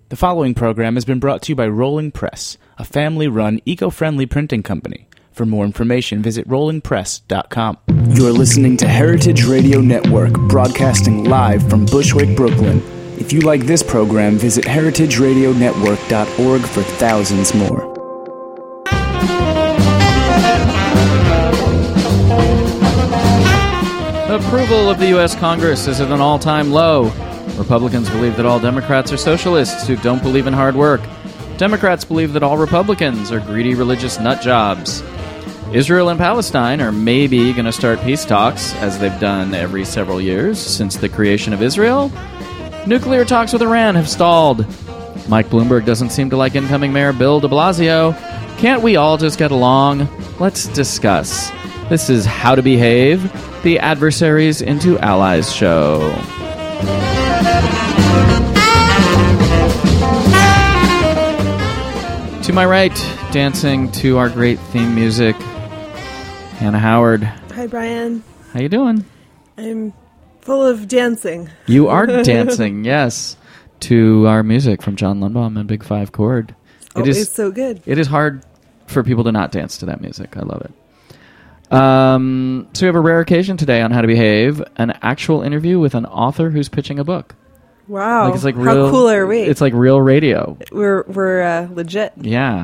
The following program has been brought to you by Rolling Press, a family-run, eco-friendly printing company. For more information, visit rollingpress.com. You're listening to Heritage Radio Network, broadcasting live from Bushwick, Brooklyn. If you like this program, visit heritageradionetwork.org for thousands more. Approval of the U.S. Congress is at an all-time low. Republicans believe that all Democrats are socialists who don't believe in hard work. Democrats believe that all Republicans are greedy religious nut jobs. Israel and Palestine are maybe going to start peace talks, as they've done every several years since the creation of Israel. Nuclear talks with Iran have stalled. Mike Bloomberg doesn't seem to like incoming Mayor Bill de Blasio. Can't we all just get along? Let's discuss. This is How to Behave, the Adversaries into Allies show. To my right, dancing to our great theme music, Hannah Howard. Hi, Brian. How you doing? I'm full of dancing. You are dancing, yes, to our music from John Lundbaum and Big Five Chord. It's so good. It is hard for people to not dance to that music. I love it. So we have a rare occasion today on How to Behave, an actual interview with an author who's pitching a book. Wow. It's like how real, cool are we? It's like real radio. We're legit. Yeah.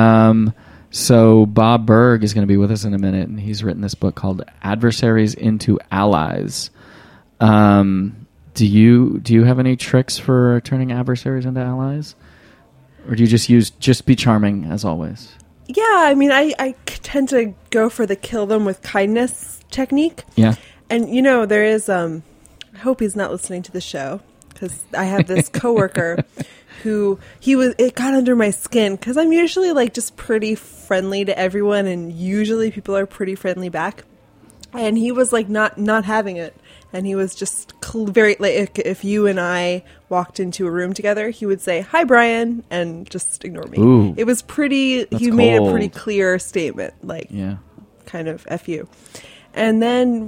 So Bob Burg is going to be with us in a minute, and he's written this book called Adversaries into Allies. Do you have any tricks for turning adversaries into allies? Or do you just be charming as always? Yeah, I mean, I tend to go for the kill them with kindness technique. Yeah. And, there is, I hope he's not listening to the show, because I have this coworker who, it got under my skin, because I'm usually, just pretty friendly to everyone, and usually people are pretty friendly back. And he was, not having it. And he was just very, if you and I walked into a room together, he would say, "Hi, Brian," and just ignore me. Ooh, it was pretty, he cold. made a pretty clear statement, kind of F you. And then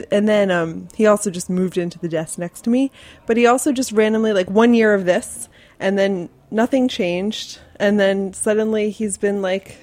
he also just moved into the desk next to me. But he also just randomly, 1 year of this, and then nothing changed. And then suddenly he's been,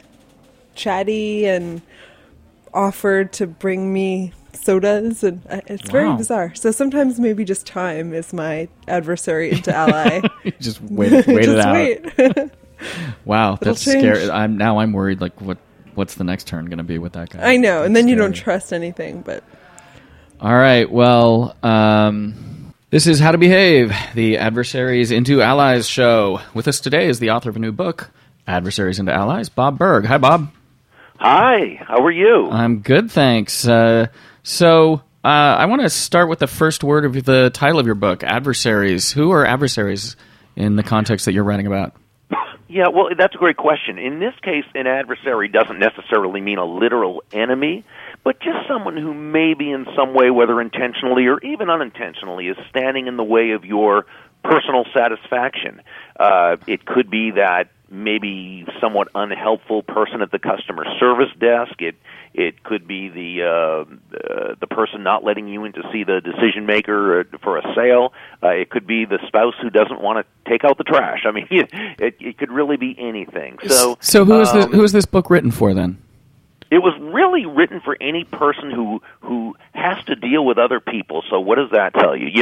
chatty and offered to bring me sodas, and it's very bizarre. So sometimes maybe just time is my adversary into ally. Just wait it out. Wait. Wow, that's scary. I'm worried. What's the next turn going to be with that guy? I know, that's and then scary. you don't trust anything. But all right, well, this is How to Behave, the Adversaries into Allies show. With us today is the author of a new book, Adversaries into Allies, Bob Burg. Hi, Bob. Hi, how are you? I'm good, thanks. So I want to start with the first word of the title of your book, Adversaries. Who are adversaries in the context that you're writing about? Yeah, well, that's a great question. In this case, an adversary doesn't necessarily mean a literal enemy, but just someone who maybe in some way, whether intentionally or even unintentionally, is standing in the way of your personal satisfaction. It could be that maybe somewhat unhelpful person at the customer service desk. It could be the person not letting you in to see the decision maker for a sale. It could be the spouse who doesn't want to take out the trash. I mean, it could really be anything. So who is this book written for then? It was really written for any person who has to deal with other people. So what does that tell you?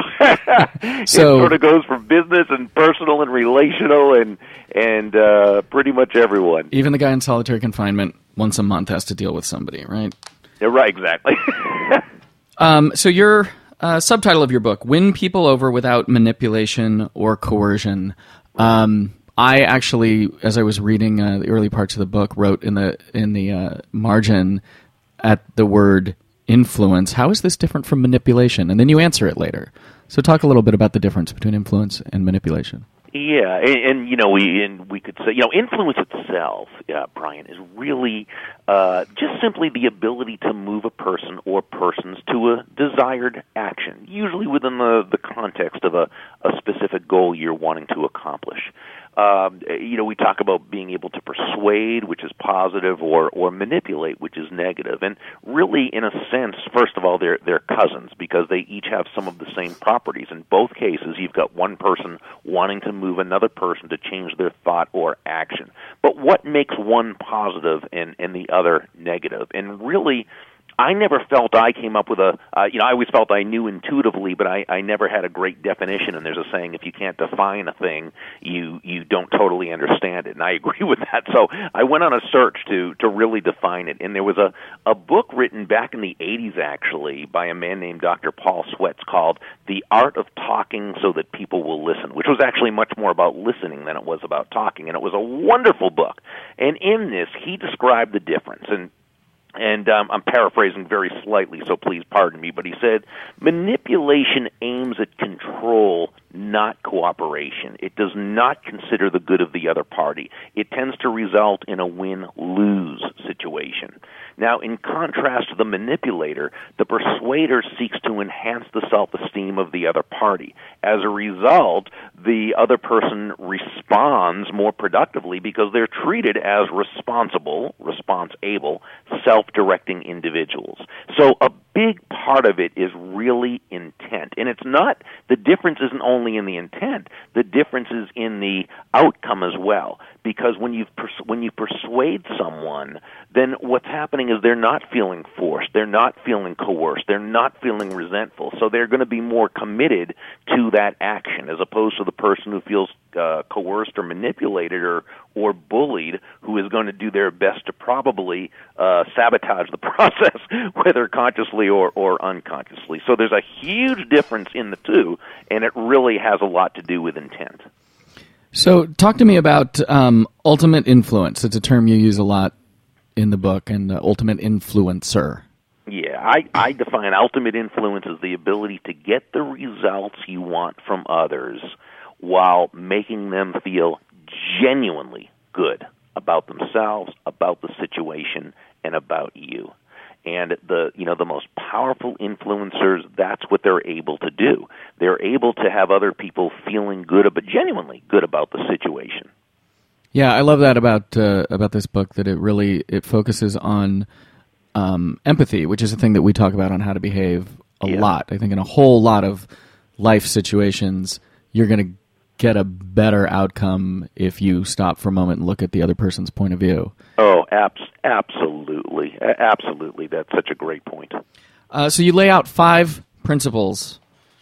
It sort of goes from business and personal and relational and pretty much everyone. Even the guy in solitary confinement once a month has to deal with somebody, right? Yeah, right, exactly. So your subtitle of your book, Win People Over Without Manipulation or Coercion. I actually, as I was reading the early parts of the book, wrote in the margin at the word influence. How is this different from manipulation? And then you answer it later. So talk a little bit about the difference between influence and manipulation. Yeah, and we could say, influence itself, Brian, is really just simply the ability to move a person or persons to a desired action, usually within the context of a specific goal you're wanting to accomplish. We talk about being able to persuade, which is positive, or manipulate, which is negative. And really, in a sense, first of all, they're cousins because they each have some of the same properties. In both cases, you've got one person wanting to move another person to change their thought or action. But what makes one positive and the other negative? And really, I never felt I came up with I always felt I knew intuitively, but I never had a great definition. And there's a saying, if you can't define a thing, you don't totally understand it. And I agree with that. So I went on a search to really define it. And there was a book written back in the 80s, actually, by a man named Dr. Paul Sweats called The Art of Talking So That People Will Listen, which was actually much more about listening than it was about talking. And it was a wonderful book. And in this, he described the difference. And I'm paraphrasing very slightly, so please pardon me, but he said, manipulation aims at control, not cooperation. It does not consider the good of the other party. It tends to result in a win-lose situation. Now, in contrast to the manipulator, the persuader seeks to enhance the self-esteem of the other party. As a result, the other person responds more productively because they're treated as responsible, response-able, self-directing individuals. So a big part of it is really intent. And it's not, the difference isn't only in the intent, the difference is in the outcome as well. Because when you persuade someone, then what's happening is they're not feeling forced, they're not feeling coerced, they're not feeling resentful. So they're going to be more committed to that action as opposed to the person who feels coerced or manipulated or bullied, who is going to do their best to probably sabotage the process, whether consciously or unconsciously. So there's a huge difference in the two, and it really has a lot to do with intent. So talk to me about ultimate influence. It's a term you use a lot in the book, and ultimate influencer. Yeah, I define ultimate influence as the ability to get the results you want from others while making them feel genuinely good about themselves, about the situation, and about you. And the most powerful influencers, that's what they're able to do. They're able to have other people feeling good, but genuinely good about the situation. Yeah, I love that about this book, that it focuses on empathy, which is a thing that we talk about on How to Behave a lot. I think in a whole lot of life situations, you're going to get a better outcome if you stop for a moment and look at the other person's point of view. Oh, absolutely. Absolutely. That's such a great point. So you lay out 5 principles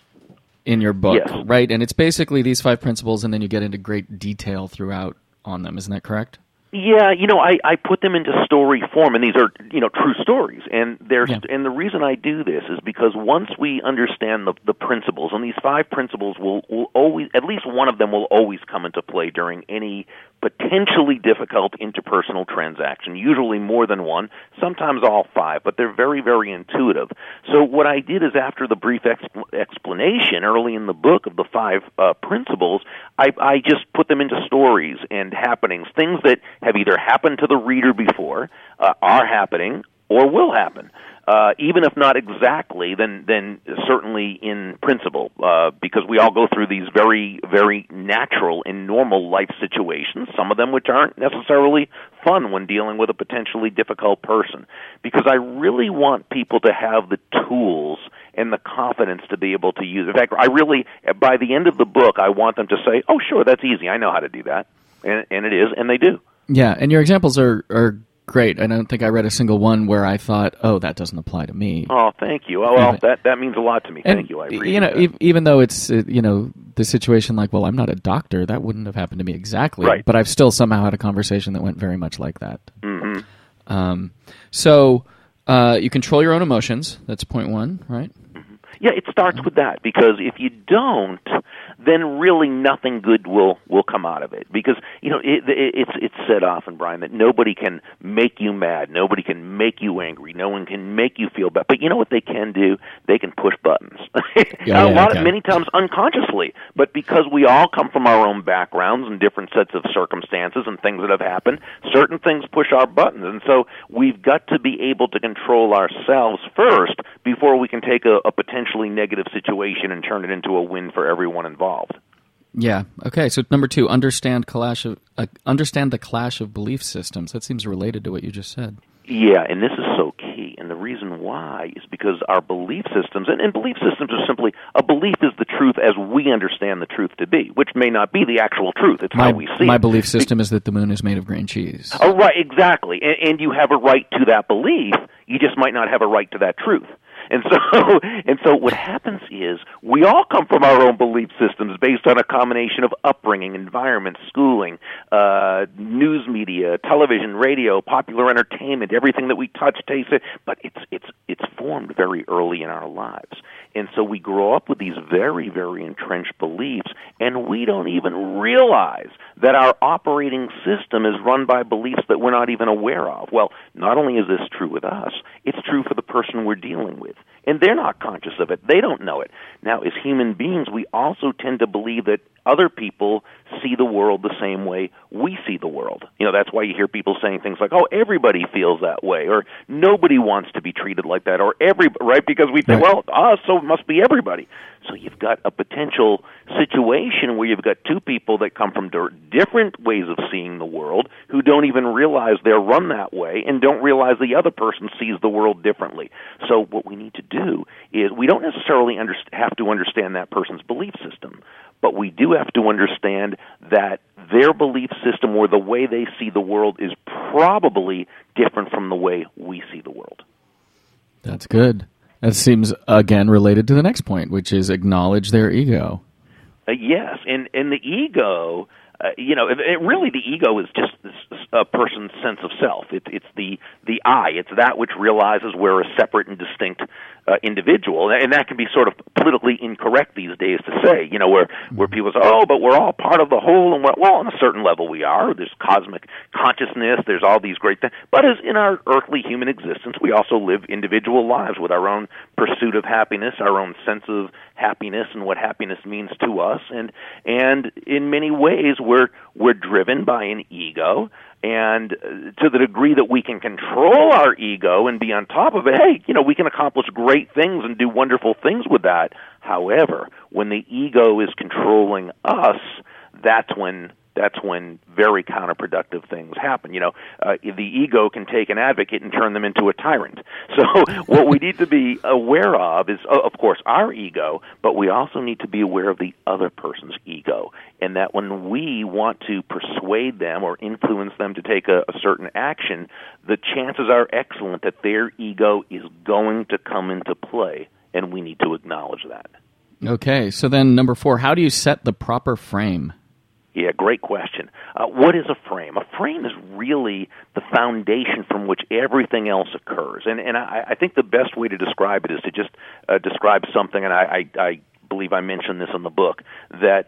in your book, yes. Right? And it's basically these 5 principles, and then you get into great detail throughout on them. Isn't that correct? Yeah, I put them into story form, and these are, true stories. And and the reason I do this is because once we understand the principles, and these 5 principles will always, at least one of them will always come into play during any potentially difficult interpersonal transaction, usually more than one, sometimes all 5, but they're very, very intuitive. So what I did is, after the brief explanation early in the book of the 5 principles, I just put them into stories and happenings, things that have either happened to the reader before, are happening, or will happen. Even if not exactly, then certainly in principle, because we all go through these very, very natural and normal life situations, some of them which aren't necessarily fun when dealing with a potentially difficult person. Because I really want people to have the tools and the confidence to be able to use it. In fact, by the end of the book, I want them to say, oh, sure, that's easy, I know how to do that. And it is, and they do. Yeah, and your examples are great. I don't think I read a single one where I thought, oh, that doesn't apply to me. Oh, thank you. Oh, well, that means a lot to me. Thank you. I appreciate that. Even though it's, the situation like, well, I'm not a doctor, that wouldn't have happened to me exactly. Right. But I've still somehow had a conversation that went very much like that. Mm-hmm. So you control your own emotions. That's point 1, right? Mm-hmm. Yeah, it starts with that, because if you don't, then really nothing good will come out of it. Because, it's said often, Brian, that nobody can make you mad, nobody can make you angry, no one can make you feel bad. But you know what they can do? They can push buttons. Many times unconsciously. But because we all come from our own backgrounds and different sets of circumstances and things that have happened, certain things push our buttons. And so we've got to be able to control ourselves first before we can take a potentially negative situation and turn it into a win for everyone involved. Yeah. Okay. So number 2, understand the clash of belief systems. That seems related to what you just said. Yeah, and this is so key. And the reason why is because our belief systems, and belief systems are simply, a belief is the truth as we understand the truth to be, which may not be the actual truth. It's how we see it. My belief system is that the moon is made of green cheese. Oh, right, exactly. And you have a right to that belief. You just might not have a right to that truth. And so what happens is we all come from our own belief systems based on a combination of upbringing, environment, schooling, news media, television, radio, popular entertainment, everything that we touch, taste, but it's formed very early in our lives. And so we grow up with these very, very entrenched beliefs, and we don't even realize that our operating system is run by beliefs that we're not even aware of. Well, not only is this true with us, it's true for the person we're dealing with. And they're not conscious of it. They don't know it. Now, as human beings, we also tend to believe that other people see the world the same way we see the world. You know, that's why you hear people saying things like, oh, everybody feels that way, or nobody wants to be treated like that, or right? Because we think, well, so it must be everybody. So you've got a potential situation where you've got two people that come from different ways of seeing the world who don't even realize they're run that way and don't realize the other person sees the world differently. So what we need to do is we don't necessarily have to understand that person's belief system, but we do have to understand that their belief system or the way they see the world is probably different from the way we see the world. That's good. That seems, again, related to the next point, which is acknowledge their ego. Yes, and the ego, really the ego is just a person's sense of self. It's the I. It's that which realizes we're a separate and distinct individual, and that can be sort of politically incorrect these days to say, where people say, oh, but we're all part of the whole, and well, on a certain level we are. There's cosmic consciousness, there's all these great things, but as in our earthly human existence, we also live individual lives with our own pursuit of happiness, our own sense of happiness and what happiness means to us, and in many ways we're driven by an ego. And to the degree that we can control our ego and be on top of it, hey, we can accomplish great things and do wonderful things with that. However, when the ego is controlling us, that's when very counterproductive things happen. The ego can take an advocate and turn them into a tyrant. So what we need to be aware of is, of course, our ego, but we also need to be aware of the other person's ego, and that when we want to persuade them or influence them to take a certain action, the chances are excellent that their ego is going to come into play, and we need to acknowledge that. Okay, so then number 4, how do you set the proper frame? Yeah, great question. What is a frame? A frame is really the foundation from which everything else occurs. And I think the best way to describe it is to just describe something, and I believe I mentioned this in the book, that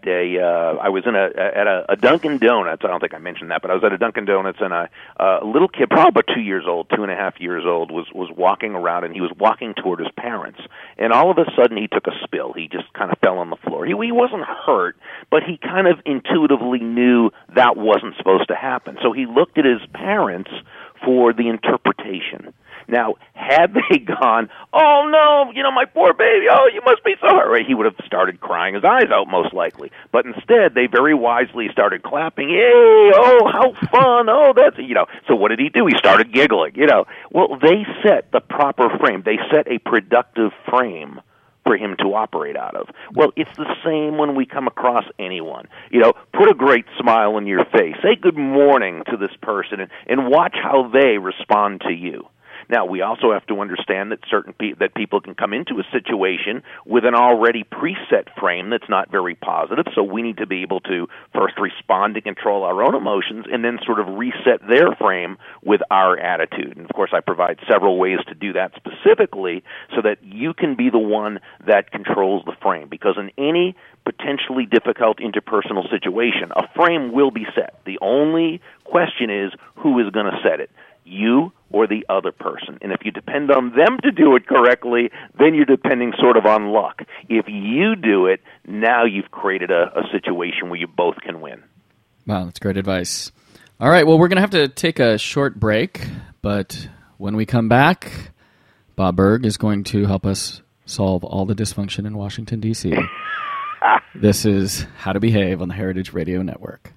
I was at a Dunkin' Donuts. I don't think I mentioned that, but I was at a Dunkin' Donuts, and a little kid, probably about 2 years old, 2.5 years old, was walking around, and he was walking toward his parents. And all of a sudden, he took a spill. He just kind of fell on the floor. He wasn't hurt, but he kind of intuitively knew that wasn't supposed to happen. So he looked at his parents for the interpretation. Now, had they gone, oh, no, my poor baby, oh, you must be so hurt, he would have started crying his eyes out, most likely. But instead, they very wisely started clapping, yay, oh, how fun, oh, that's, So what did he do? He started giggling, Well, they set the proper frame. They set a productive frame for him to operate out of. Well, it's the same when we come across anyone. Put a great smile on your face. Say good morning to this person and watch how they respond to you. Now, we also have to understand that that people can come into a situation with an already preset frame that's not very positive, so we need to be able to first respond to control our own emotions and then sort of reset their frame with our attitude. And, of course, I provide several ways to do that specifically so that you can be the one that controls the frame, because in any potentially difficult interpersonal situation, a frame will be set. The only question is who is going to set it, you or the other person. And if you depend on them to do it correctly, then you're depending sort of on luck. If you do it, now you've created a situation where you both can win. Wow, that's great advice. All right, well, we're going to have to take a short break, but when we come back, Bob Burg is going to help us solve all the dysfunction in Washington, D.C. This is How to Behave on the Heritage Radio Network.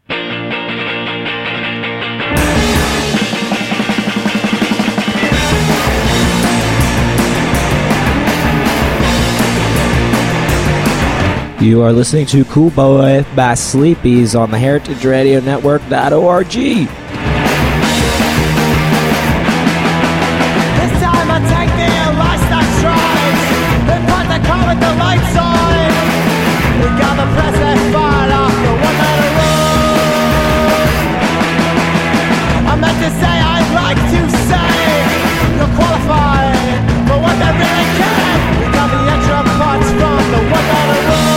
You are listening to Cool Boy by Sleepies on the heritageradionetwork.org. This time I take the last I tried. They put the car with the lights on. We got the press that fired off the one that road. I meant to say I'd like to say you're qualified for what they really can. We got the extra parts from the one that road.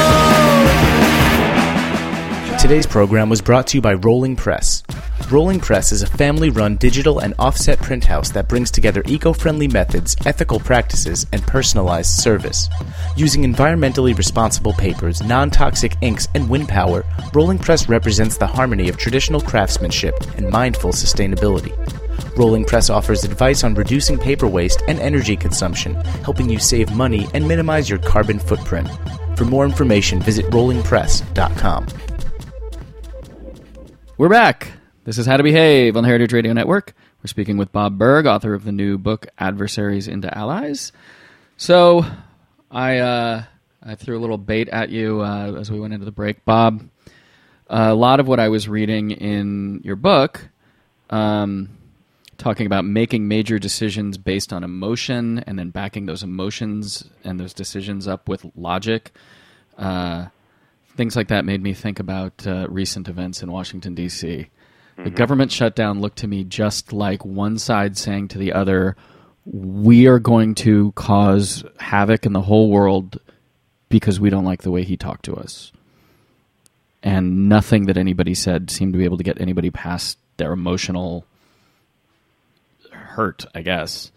Today's program was brought to you by Rolling Press. Rolling Press is a family-run digital and offset print house that brings together eco-friendly methods, ethical practices, and personalized service. Using environmentally responsible papers, non-toxic inks, and wind power, Rolling Press represents the harmony of traditional craftsmanship and mindful sustainability. Rolling Press offers advice on reducing paper waste and energy consumption, helping you save money and minimize your carbon footprint. For more information, visit rollingpress.com. We're back. This is How to Behave on the Heritage Radio Network. We're speaking with Bob Burg, author of the new book, Adversaries into Allies. So, I threw a little bait at you as we went into the break. Bob, a lot of what I was reading in your book, talking about making major decisions based on emotion and then backing those emotions and those decisions up with logic, things like that made me think about recent events in Washington, D.C. The government shutdown looked to me just like one side saying to the other, we are going to cause havoc in the whole world because we don't like the way he talked to us. And nothing that anybody said seemed to be able to get anybody past their emotional hurt, I guess.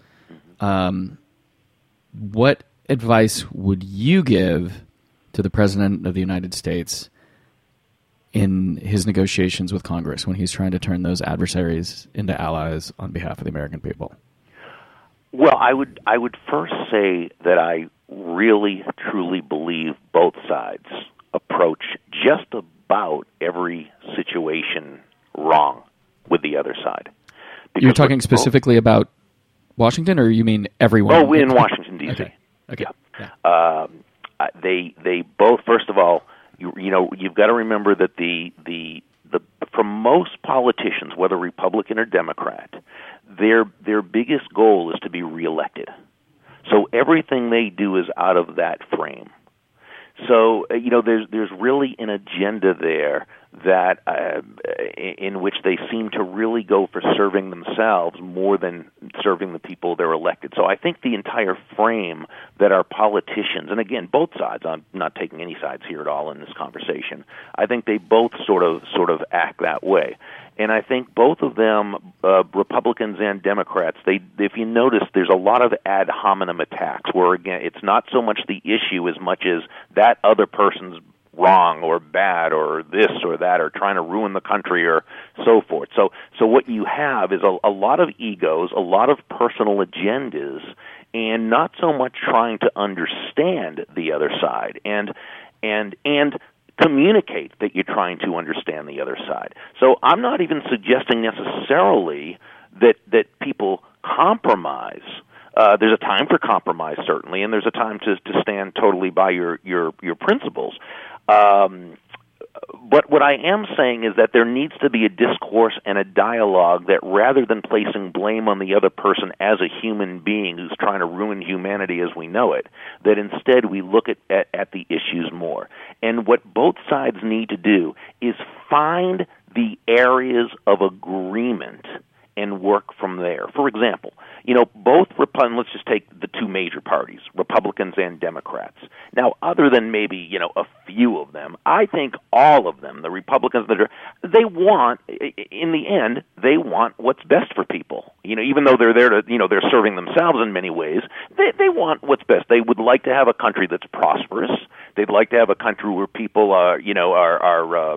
What advice would you give to the President of the United States in his negotiations with Congress when he's trying to turn those adversaries into allies on behalf of the American people? Well, I would first say that I really, truly believe both sides approach just about every situation wrong with the other side. Because you're talking specifically about Washington, or you mean everyone? Oh, in Washington, D.C. Okay. Yeah. They both, first of all, you've got to remember that for most politicians, whether Republican or Democrat, their biggest goal is to be reelected. So everything they do is out of that frame. So there's really an agenda there that in which they seem to really go for serving themselves more than serving the people they're elected. So I think the entire frame that our politicians, and again, both sides, I'm not taking any sides here at all in this conversation, I think they both sort of act that way. And I think both of them, Republicans and Democrats, if you notice, there's a lot of ad hominem attacks where, again, it's not so much the issue as much as that other person's wrong or bad or this or that or trying to ruin the country or so forth. So what you have is a lot of egos, a lot of personal agendas, and not so much trying to understand the other side and communicate that you're trying to understand the other side. So I'm not even suggesting necessarily that people compromise. There's a time for compromise, certainly, and there's a time to stand totally by your principles. But what I am saying is that there needs to be a discourse and a dialogue that rather than placing blame on the other person as a human being who's trying to ruin humanity as we know it, that instead we look at the issues more. And what both sides need to do is find the areas of agreement and work from there. For example, both let's just take the two major parties, Republicans and Democrats. Now, other than maybe, a few of them, I think all of them, the Republicans, they want, in the end, they want what's best for people. Even though they're there to, they're serving themselves in many ways, they want what's best. They would like to have a country that's prosperous. They'd like to have a country where people are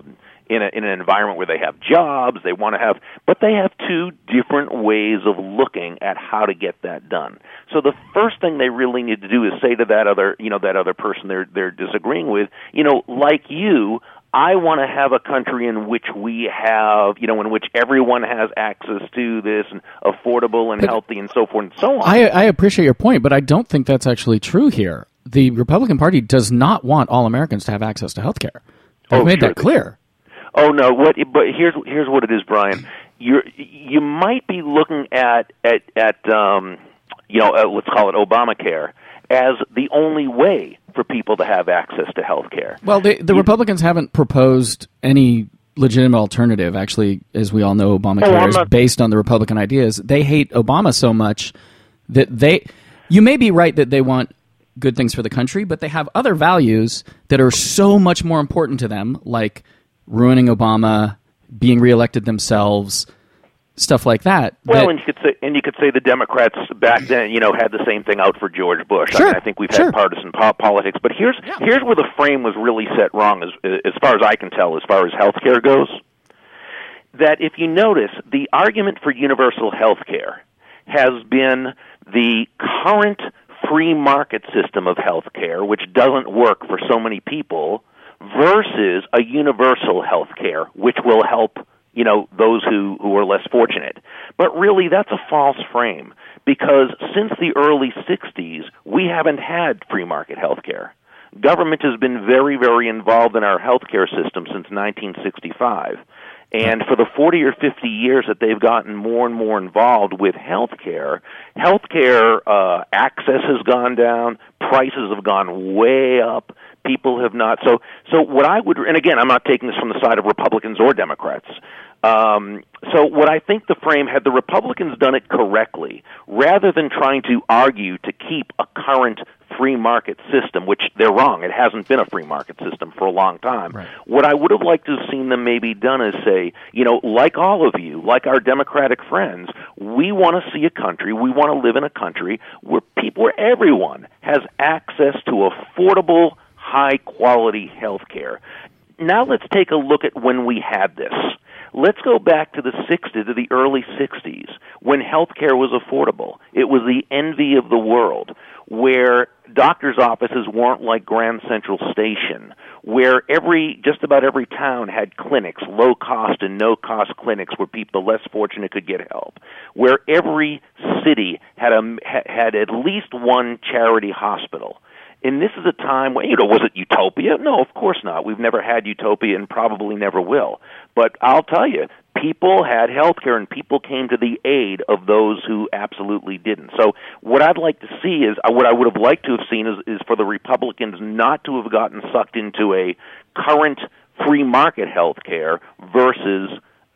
in an environment where they have jobs, they want to have, but they have two different ways of looking at how to get that done. So the first thing they really need to do is say to that other person they're disagreeing with, like you, I want to have a country in which we have, in which everyone has access to this and affordable and healthy and so forth and so on. I appreciate your point, but I don't think that's actually true here. The Republican Party does not want all Americans to have access to health care. They've made that clear. Oh no! But here's what it is, Brian. You might be looking at let's call it Obamacare as the only way for people to have access to health care. Well, the Republicans haven't proposed any legitimate alternative. Actually, as we all know, Obamacare is based on the Republican ideas. They hate Obama so much that you may be right that they want good things for the country, but they have other values that are so much more important to them, like ruining Obama, being reelected themselves, stuff like that. Well, and you could say the Democrats back then, had the same thing out for George Bush. Sure, I think we've had partisan politics, but here's where the frame was really set wrong, as far as I can tell, as far as health care goes. That if you notice, the argument for universal health care has been the current free market system of health care, which doesn't work for so many people, versus a universal health care, which will help those who are less fortunate. But really, that's a false frame, because since the early 60s, we haven't had free market health care. Government has been very, very involved in our health care system since 1965. And for the 40 or 50 years that they've gotten more and more involved with health care access has gone down, prices have gone way up, people have not. So what I would, and again, I'm not taking this from the side of Republicans or Democrats. So what I think the frame, had the Republicans done it correctly, rather than trying to argue to keep a current free market system, which they're wrong, it hasn't been a free market system for a long time. Right. What I would have liked to have seen them maybe done is say, like all of you, like our Democratic friends, we want to see a country, we want to live in a country where everyone has access to affordable, high-quality health care. Now let's take a look at when we had this. Let's go back to the early 60s, when health care was affordable. It was the envy of the world, where doctors' offices weren't like Grand Central Station, where just about every town had clinics, low-cost and no-cost clinics where the less fortunate could get help, where every city had at least one charity hospital. And this is a time when, was it utopia? No, of course not. We've never had utopia and probably never will. But I'll tell you, people had health care and people came to the aid of those who absolutely didn't. So what I'd like to see is, what I would have liked to have seen is for the Republicans not to have gotten sucked into a current free market health care versus,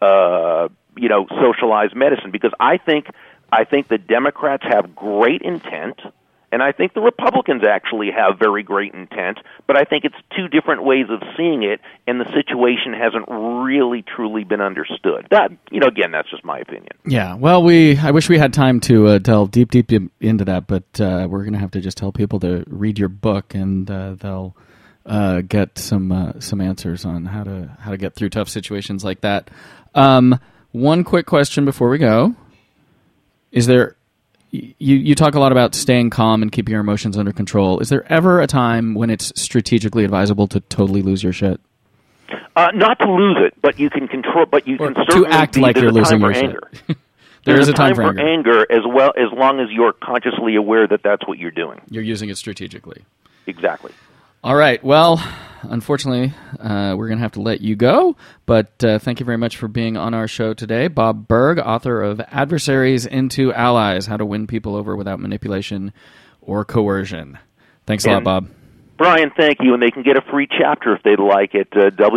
socialized medicine. Because I think the Democrats have great intent, and I think the Republicans actually have very great intent, but I think it's two different ways of seeing it, and the situation hasn't really, truly been understood. That, again, that's just my opinion. Yeah, well, I wish we had time to delve deep into that, but we're going to have to just tell people to read your book, and they'll get some answers on how to get through tough situations like that. One quick question before we go. Is there... You talk a lot about staying calm and keeping your emotions under control. Is there ever a time when it's strategically advisable to totally lose your shit? Not to lose it, but you can control. But you can certainly to act like you're losing your shit. There is a time for anger, as well, as long as you're consciously aware that that's what you're doing. You're using it strategically. Exactly. All right. Well, unfortunately, we're going to have to let you go, but thank you very much for being on our show today. Bob Burg, author of Adversaries into Allies, How to Win People Over Without Manipulation or Coercion. Thanks a lot, Bob. Brian, thank you, and they can get a free chapter if they'd like at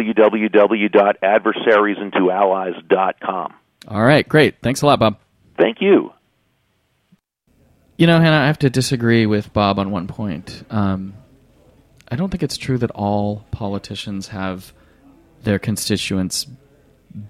www.adversariesintoallies.com. All right, great. Thanks a lot, Bob. Thank you. Hannah, I have to disagree with Bob on one point. I don't think it's true that all politicians have their constituents'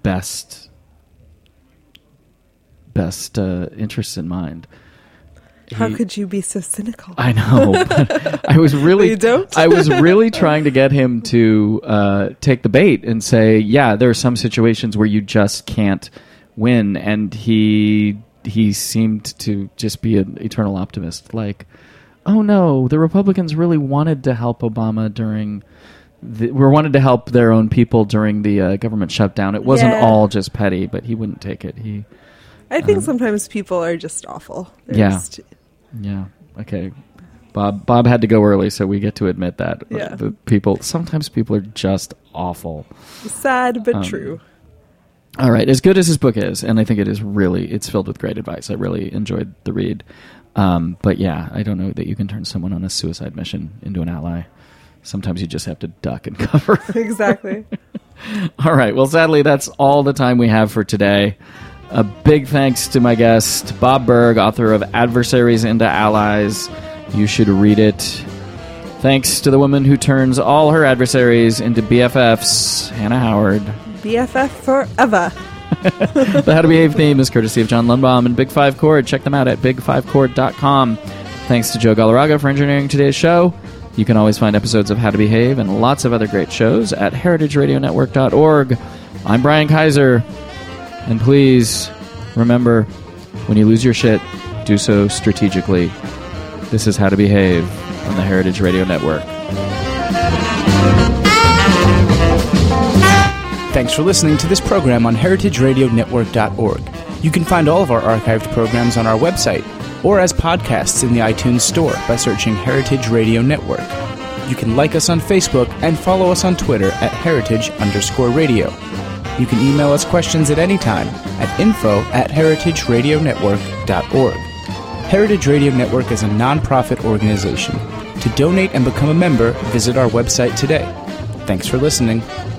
best interests in mind. How could you be so cynical? I know. But I was really You don't? I was really trying to get him to take the bait and say, yeah, there are some situations where you just can't win, and he seemed to just be an eternal optimist. Like, oh no, the Republicans really wanted to help Obama during wanted to help their own people during the government shutdown. It wasn't all just petty, but he wouldn't take it. I think sometimes people are just awful. Yeah. Okay. Bob had to go early, so we get to admit that. Yeah. Sometimes people are just awful. Sad, but true. All right. As good as his book is, and I think it's filled with great advice. I really enjoyed the read. But yeah, I don't know that you can turn someone on a suicide mission into an ally. Sometimes you just have to duck and cover. Exactly. All right. Well, sadly, that's all the time we have for today. A big thanks to my guest, Bob Burg, author of Adversaries into Allies. You should read it. Thanks to the woman who turns all her adversaries into BFFs, Hannah Howard. BFF forever. The How to Behave theme is courtesy of John Lundbaum and Big Five Chord. Check them out at big5chord.com. Thanks to Joe Galarraga for engineering today's show. You can always find episodes of How to Behave and lots of other great shows at heritageradionetwork.org. I'm Brian Kaiser. And please, remember, when you lose your shit, do so strategically. This is How to Behave on the Heritage Radio Network. Thanks for listening to this program on heritageradionetwork.org. You can find all of our archived programs on our website or as podcasts in the iTunes Store by searching Heritage Radio Network. You can like us on Facebook and follow us on Twitter at @heritage_radio. You can email us questions at any time at info@heritageradionetwork.org. Heritage Radio Network is a non-profit organization. To donate and become a member, visit our website today. Thanks for listening.